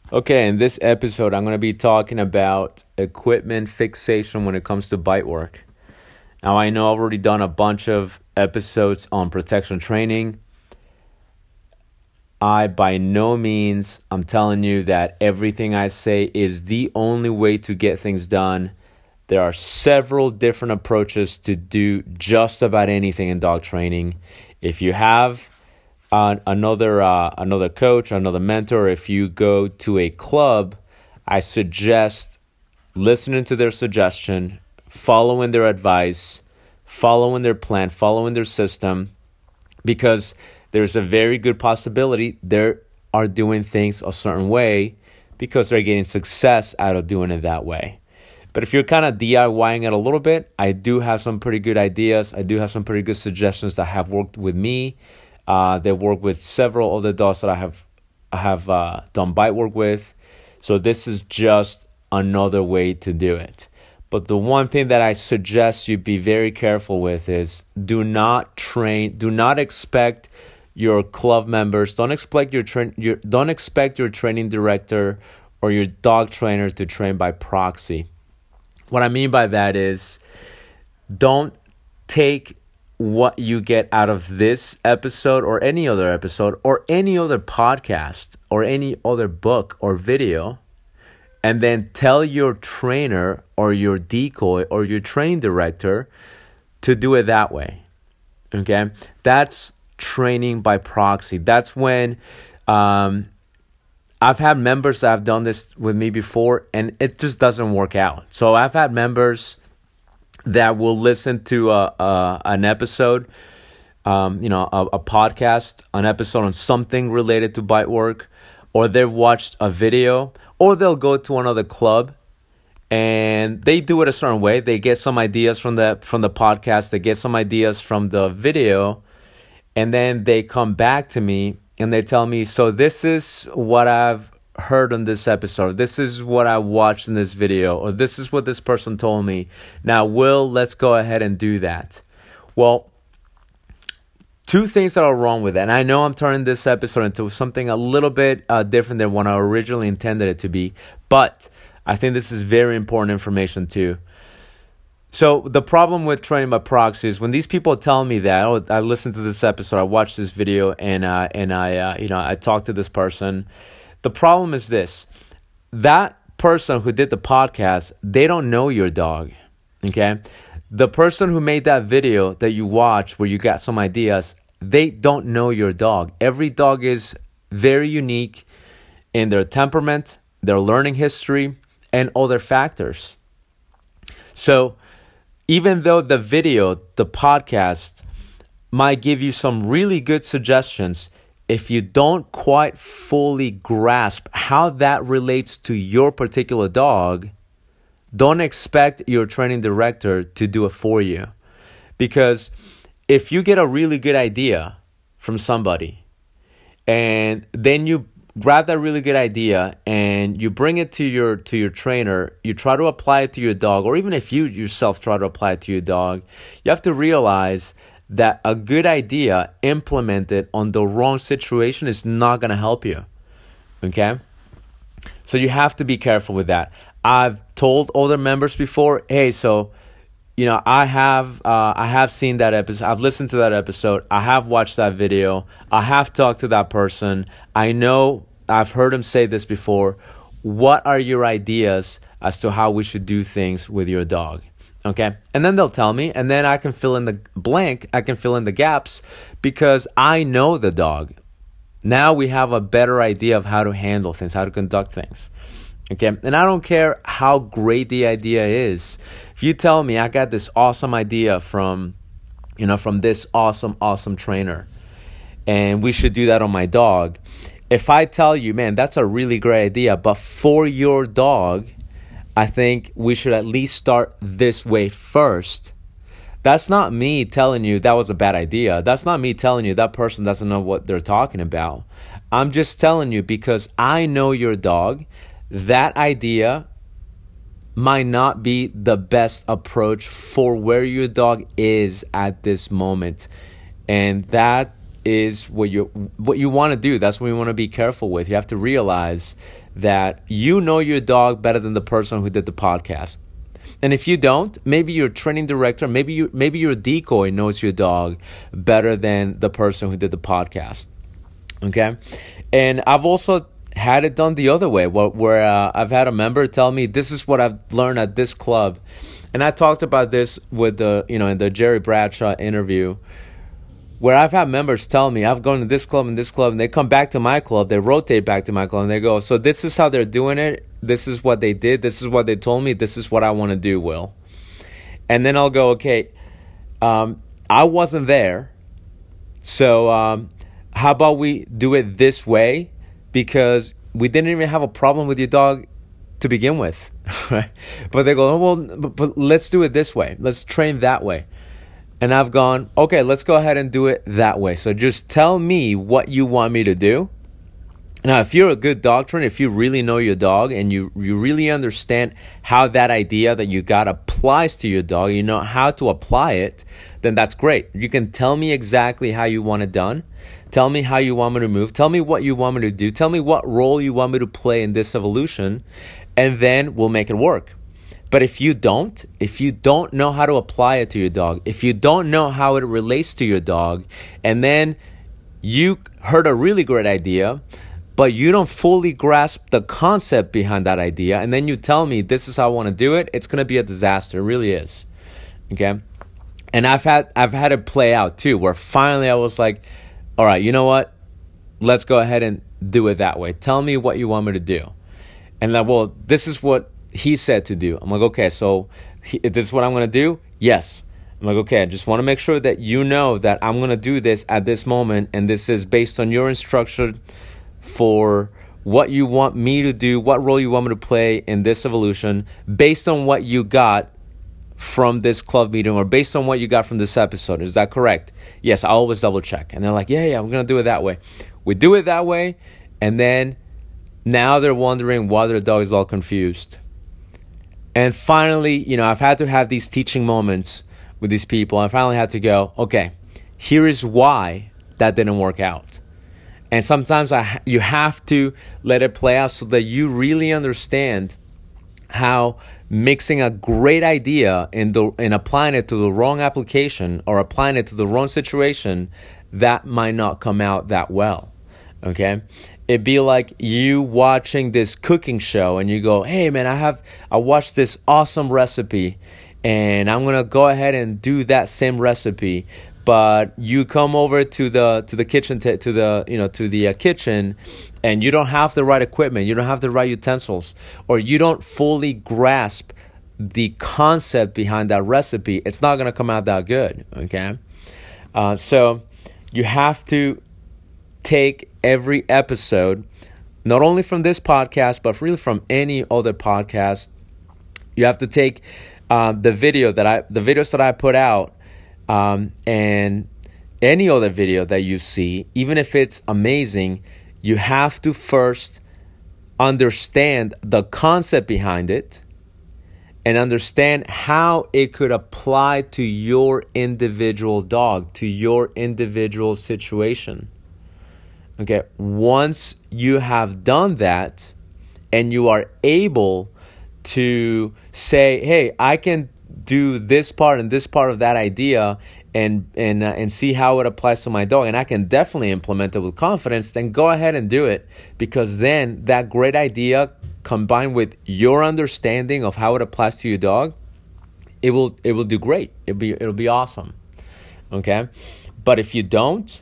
Okay, in this episode, I'm going to be talking about equipment fixation when it comes to bite work. Now, I know I've already done a bunch of episodes on protection training. By no means, I'm telling you that everything I say is the only way to get things done. There are several different approaches to do just about anything in dog training. If you have another coach, another mentor, if you go to a club, I suggest listening to their suggestion, following their advice, following their plan, following their system, because there's a very good possibility they are doing things a certain way because they're getting success out of doing it that way. But if you're kind of DIYing it a little bit, I do have some pretty good ideas. I do have some pretty good suggestions that have worked with me. They work with several other dogs that I have done bite work with. So this is just another way to do it. But the one thing that I suggest you be very careful with is do not expect your club members, don't expect your training director or your dog trainer to train by proxy. What I mean by that is don't take what you get out of this episode or any other episode or any other podcast or any other book or video and then tell your trainer or your decoy or your training director to do it that way. Okay? That's training by proxy. That's when I've had members that have done this with me before and it just doesn't work out. So I've had members that will listen to an episode, a podcast, an episode on something related to bite work, or they've watched a video, or they'll go to another club and they do it a certain way. They get some ideas from the podcast, they get some ideas from the video, and then they come back to me and they tell me, so this is what I've heard on this episode, this is what I watched in this video, or this is what this person told me. Now, let's go ahead and do that. Well, two things that are wrong with that. And I know I'm turning this episode into something a little bit different than what I originally intended it to be, but I think this is very important information too. So the problem with training by proxy is when these people tell me that, oh, I listened to this episode, I watched this video, and I talked to this person. The problem is this: that person who did the podcast, they don't know your dog. Okay, the person who made that video that you watched, where you got some ideas, they don't know your dog. Every dog is very unique in their temperament, their learning history, and other factors. So even though the video, the podcast, might give you some really good suggestions, if you don't quite fully grasp how that relates to your particular dog, don't expect your training director to do it for you. Because if you get a really good idea from somebody, and then you grab that really good idea and you bring it to your trainer, you try to apply it to your dog, or even if you yourself try to apply it to your dog, you have to realize that a good idea implemented on the wrong situation is not going to help you. Okay? So you have to be careful with that. I've told other members before, hey, so I have seen that episode. I've listened to that episode. I have watched that video. I have talked to that person. I know I've heard him say this before. What are your ideas as to how we should do things with your dog? Okay. And then they'll tell me, and then I can fill in the blank. I can fill in the gaps because I know the dog. Now we have a better idea of how to handle things, how to conduct things. Okay. And I don't care how great the idea is. If you tell me I got this awesome idea from this awesome trainer, and we should do that on my dog. If I tell you, man, that's a really great idea, but for your dog, I think we should at least start this way first. That's not me telling you that was a bad idea. That's not me telling you that person doesn't know what they're talking about. I'm just telling you because I know your dog. That idea might not be the best approach for where your dog is at this moment. And that is what you want to do. That's what you want to be careful with. You have to realize that you know your dog better than the person who did the podcast. And if you don't, maybe your training director, maybe your decoy knows your dog better than the person who did the podcast. Okay? And I've also had it done the other way, where I've had a member tell me, this is what I've learned at this club. And I talked about this with in the Jerry Bradshaw interview, where I've had members tell me, I've gone to this club and this club, and they come back to my club, they rotate back to my club, and they go, so this is how they're doing it, this is what they did, this is what they told me, this is what I want to do, Will. And then I'll go, okay, I wasn't there, so how about we do it this way, because we didn't even have a problem with your dog to begin with, right? But they go, oh, well, but let's do it this way, let's train that way. And I've gone, okay, let's go ahead and do it that way. So just tell me what you want me to do. Now, if you're a good dog trainer, if you really know your dog and you really understand how that idea that you got applies to your dog, you know how to apply it, then that's great. You can tell me exactly how you want it done. Tell me how you want me to move. Tell me what you want me to do. Tell me what role you want me to play in this evolution, and then we'll make it work. But if you don't know how to apply it to your dog, if you don't know how it relates to your dog, and then you heard a really great idea, but you don't fully grasp the concept behind that idea, and then you tell me this is how I want to do it, it's going to be a disaster. It really is. Okay? And I've had it play out too, where finally I was like, all right, you know what? Let's go ahead and do it that way. Tell me what you want me to do. And like, well, this is what he said to do. I'm like, okay, so this is what I'm going to do? Yes. I'm like, okay, I just want to make sure that you know that I'm going to do this at this moment, and this is based on your instruction for what you want me to do, what role you want me to play in this evolution, based on what you got from this club meeting or based on what you got from this episode. Is that correct? Yes, I always double check. And they're like, yeah, I'm going to do it that way. We do it that way, and then now they're wondering why their dog is all confused. And finally, I've had to have these teaching moments with these people. I finally had to go, okay, here is why that didn't work out. And sometimes you have to let it play out so that you really understand how mixing a great idea and applying it to the wrong application or applying it to the wrong situation, that might not come out that well. Okay? It'd be like you watching this cooking show and you go, hey man, I watched this awesome recipe and I'm gonna go ahead and do that same recipe. But you come over to the kitchen to the kitchen, and you don't have the right equipment, you don't have the right utensils, or you don't fully grasp the concept behind that recipe. It's not gonna come out that good. Okay, so you have to take every episode, not only from this podcast, but really from any other podcast. You have to take the videos that I put out, and any other video that you see, even if it's amazing, you have to first understand the concept behind it and understand how it could apply to your individual dog, to your individual situation. Okay, once you have done that and you are able to say, hey, I can do this part and this part of that idea and see how it applies to my dog, and I can definitely implement it with confidence, then go ahead and do it, because then that great idea combined with your understanding of how it applies to your dog, it will do great. It'll be awesome. Okay? But if you don't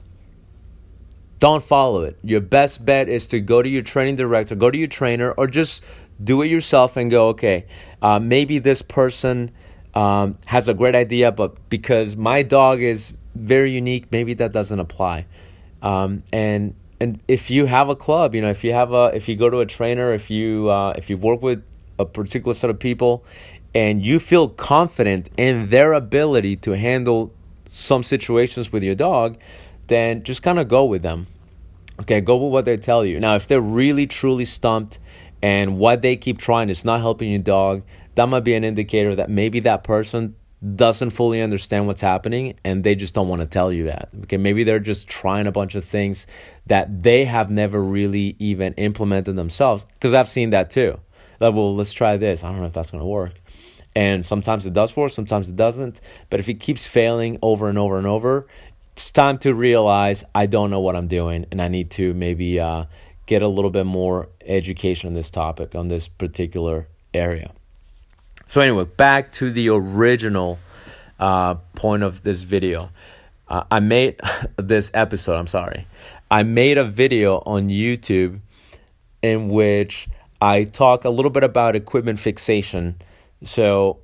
follow it. Your best bet is to go to your training director, go to your trainer, or just do it yourself and go, okay, maybe this person has a great idea, but because my dog is very unique, maybe that doesn't apply. And if you have a club, if you go to a trainer, if you work with a particular set of people, and you feel confident in their ability to handle some situations with your dog, then just kind of go with them. Okay, go with what they tell you. Now, if they're really, truly stumped and what they keep trying is not helping your dog, that might be an indicator that maybe that person doesn't fully understand what's happening, and they just don't want to tell you that. Okay, maybe they're just trying a bunch of things that they have never really even implemented themselves, because I've seen that too. Like, well, let's try this. I don't know if that's going to work. And sometimes it does work, sometimes it doesn't. But if it keeps failing over and over and over, it's time to realize I don't know what I'm doing, and I need to maybe get a little bit more education on this topic, on this particular area. So anyway, back to the original point of this video. I made this episode, I made a video on YouTube in which I talk a little bit about equipment fixation. So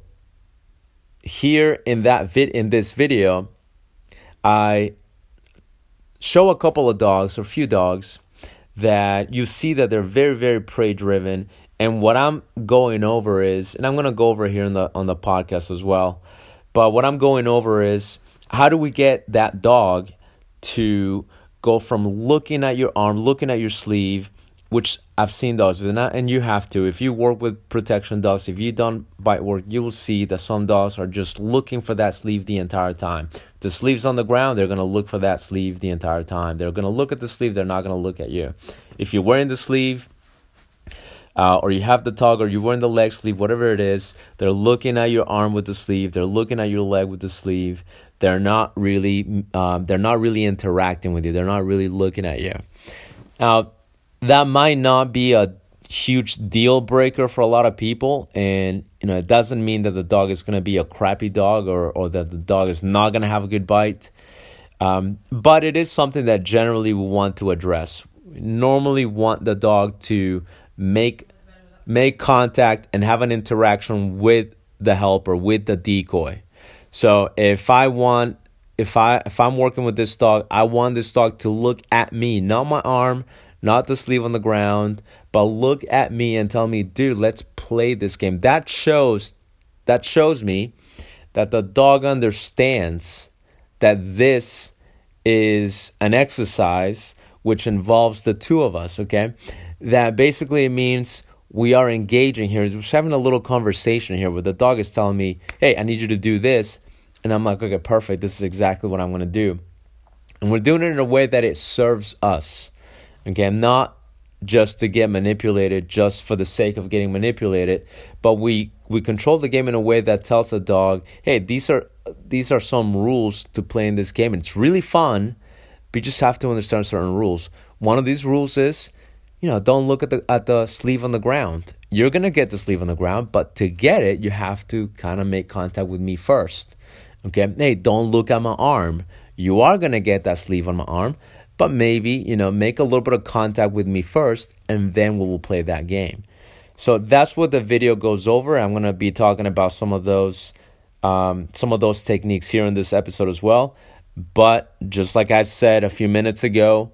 here in this video, I show a couple of dogs, or a few dogs, that you see that they're very, very prey driven. And what I'm going over is, and I'm going to go over here on the podcast as well, but what I'm going over is, how do we get that dog to go from looking at your arm, looking at your sleeve, which I've seen dogs, and you have to. If you work with protection dogs, if you've done bite work, you will see that some dogs are just looking for that sleeve the entire time. The sleeve's on the ground, they're going to look for that sleeve the entire time. They're going to look at the sleeve, they're not going to look at you. If you're wearing the sleeve, or you have the tug, or you're wearing the leg sleeve, whatever it is, they're looking at your arm with the sleeve, they're looking at your leg with the sleeve. They're not really interacting with you. They're not really looking at you. Now, that might not be a huge deal breaker for a lot of people, and it doesn't mean that the dog is going to be a crappy dog, or that the dog is not going to have a good bite. But it is something that generally we want to address. We normally want the dog to make contact and have an interaction with the helper, with the decoy. So if I'm working with this dog, I want this dog to look at me, not my arm, not the sleeve on the ground, but look at me and tell me, dude, let's play this game. That shows me that the dog understands that this is an exercise which involves the two of us, okay? That basically means we are engaging here. We're just having a little conversation here where the dog is telling me, hey, I need you to do this. And I'm like, okay, perfect. This is exactly what I'm going to do. And we're doing it in a way that it serves us. Okay, not just to get manipulated just for the sake of getting manipulated, but we control the game in a way that tells the dog, hey, these are some rules to play in this game. And it's really fun, but you just have to understand certain rules. One of these rules is, don't look at the sleeve on the ground. You're going to get the sleeve on the ground, but to get it, you have to kind of make contact with me first. Okay, hey, don't look at my arm. You are going to get that sleeve on my arm, but maybe, make a little bit of contact with me first, and then we will play that game. So that's what the video goes over. I'm going to be talking about some of those techniques here in this episode as well. But just like I said a few minutes ago,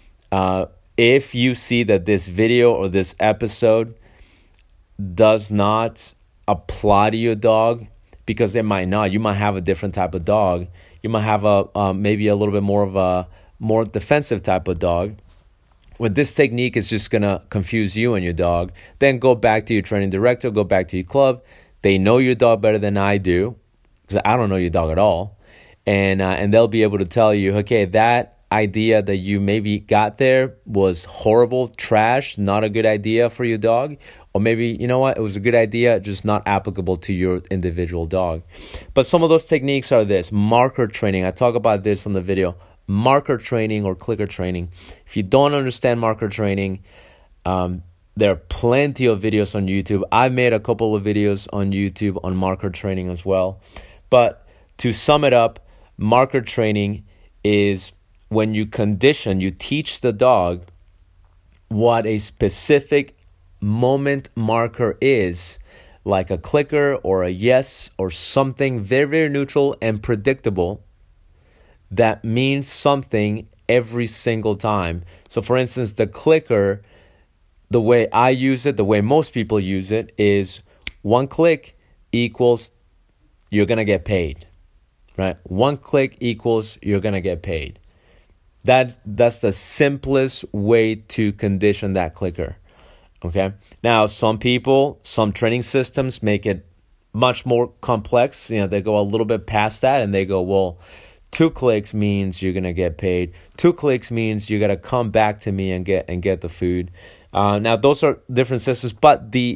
if you see that this video or this episode does not apply to your dog, because it might not. You might have a different type of dog. You might have maybe a little bit more of a more defensive type of dog. When this technique is just going to confuse you and your dog, then go back to your training director, go back to your club. They know your dog better than I do, because I don't know your dog at all. And they'll be able to tell you, okay, that idea that you maybe got there was horrible, trash, not a good idea for your dog. Or maybe, you know what, it was a good idea, just not applicable to your individual dog. But some of those techniques are this: marker training. I talk about this on the video. Marker training or clicker training. If you don't understand marker training, there are plenty of videos on YouTube. I've made a couple of videos on YouTube on marker training as well. But to sum it up, marker training is when you teach the dog what a specific moment marker is, like a clicker or a yes or something very, very neutral and predictable that means something every single time. So for instance, the clicker, the way I use it, the way most people use it, is one click equals you're going to get paid, right? One click equals you're going to get paid. That's the simplest way to condition that clicker. Okay. Now, some training systems make it much more complex. They go a little bit past that, and they go, well, 2 clicks means you're gonna get paid. 2 clicks means you gotta come back to me and get the food. Now those are different systems, but the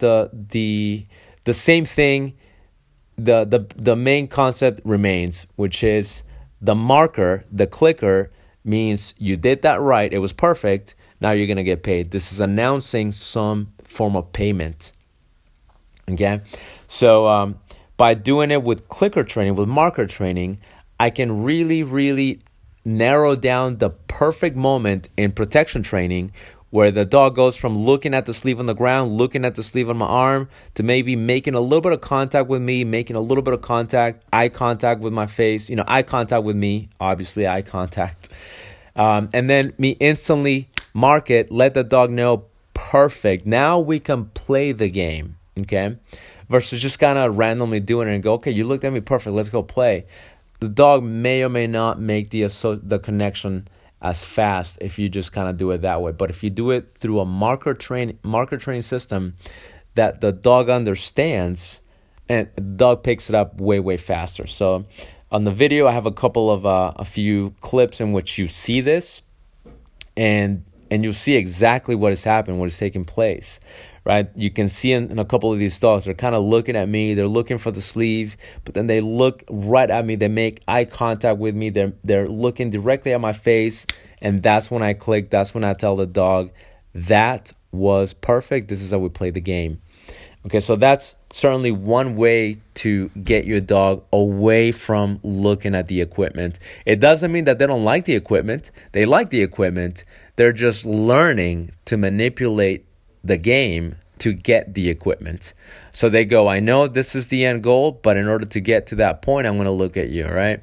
same thing. The main concept remains, which is the marker, the clicker, means you did that right. It was perfect. Now you're gonna get paid. This is announcing some form of payment. Okay, so by doing it with clicker training, with marker training, I can really, really narrow down the perfect moment in protection training where the dog goes from looking at the sleeve on the ground, looking at the sleeve on my arm, to maybe making a little bit of contact with me, making a little bit of eye contact with my face, eye contact with me, obviously eye contact. And then me instantly mark it, let the dog know, perfect. Now we can play the game, okay? Versus just kind of randomly doing it and go, okay, you looked at me, perfect, let's go play. The dog may or may not make the connection as fast if you just kind of do it that way. But if you do it through a marker training system that the dog understands, and the dog picks it up way, way faster. So on the video, I have a few clips in which you see this, and you'll see exactly what is happening, what is taking place. Right, you can see in a couple of these dogs, they're kind of looking at me. They're looking for the sleeve, but then they look right at me. They make eye contact with me. They're looking directly at my face, and that's when I click. That's when I tell the dog, that was perfect. This is how we play the game. Okay, so that's certainly one way to get your dog away from looking at the equipment. It doesn't mean that they don't like the equipment. They like the equipment. They're just learning to manipulate the game to get the equipment. So they go, I know this is the end goal, but in order to get to that point, I'm going to look at you, right?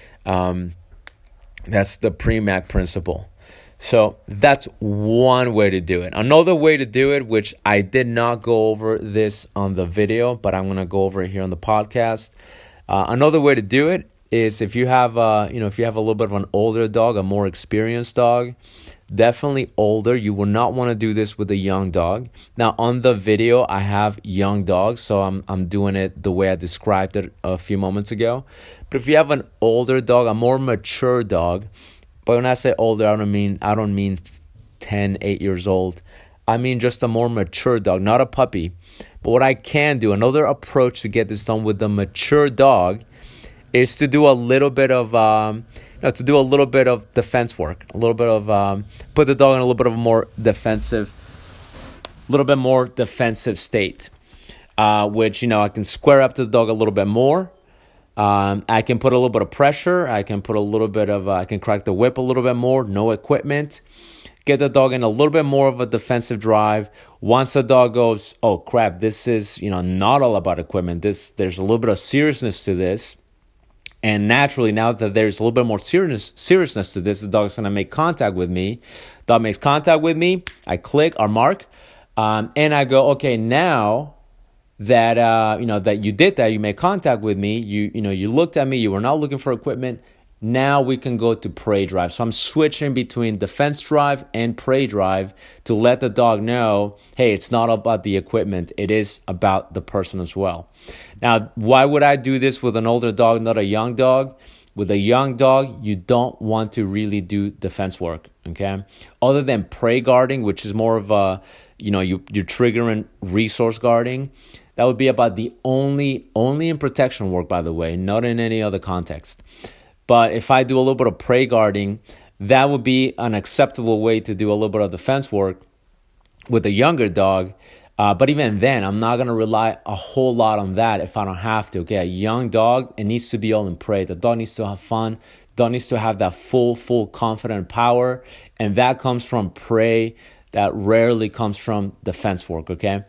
That's the Premack principle. So that's one way to do it. Another way to do it, which I did not go over this on the video, but I'm going to go over it here on the podcast. Another way to do it is if you have a little bit of an older dog, a more experienced dog, definitely older. You will not want to do this with a young dog. Now on the video, I have young dogs, so I'm doing it the way I described it a few moments ago. But if you have an older dog, a more mature dog, but when I say older, I don't mean 10, 8 years old. I mean just a more mature dog, not a puppy. But what I can do, another approach to get this done with the mature dog, is to do a little bit of defense work, a little bit of put the dog in a little bit of a more defensive state, which I can square up to the dog a little bit more. I can put a little bit of pressure. I can put I can crack the whip a little bit more. No equipment. Get the dog in a little bit more of a defensive drive. Once the dog goes, oh crap, this is not all about equipment. There's a little bit of seriousness to this. And naturally, now that there's a little bit more seriousness to this, the dog's going to make contact with me. Dog makes contact with me. I click or mark, and I go, okay, now that that you did that, you made contact with me. You looked at me. You were not looking for equipment. Now we can go to prey drive. So I'm switching between defense drive and prey drive to let the dog know, hey, it's not about the equipment. It is about the person as well. Now, why would I do this with an older dog, not a young dog? With a young dog, you don't want to really do defense work, okay? Other than prey guarding, which is more of a, you're triggering resource guarding. That would be about the only in protection work, by the way, not in any other context. But if I do a little bit of prey guarding, that would be an acceptable way to do a little bit of defense work with a younger dog. But even then, I'm not going to rely a whole lot on that if I don't have to. Okay, a young dog, it needs to be all in prey. The dog needs to have fun. The dog needs to have that full confident power. And that comes from prey. That rarely comes from defense work, okay?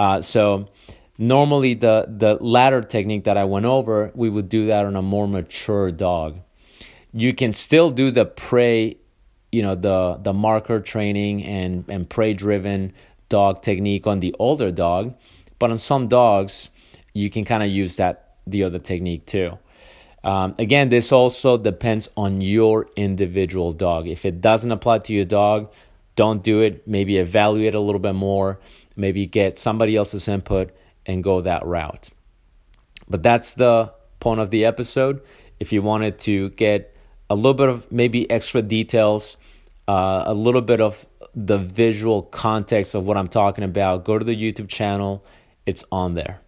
So normally the latter technique that I went over, we would do that on a more mature dog. You can still do the prey, the marker training and prey-driven dog technique on the older dog, but on some dogs, you can kind of use the other technique too. Again, this also depends on your individual dog. If it doesn't apply to your dog, don't do it. Maybe evaluate a little bit more. Maybe get somebody else's input and go that route. But that's the point of the episode. If you wanted to get a little bit of maybe extra details, a little bit of the visual context of what I'm talking about, go to the YouTube channel. It's on there.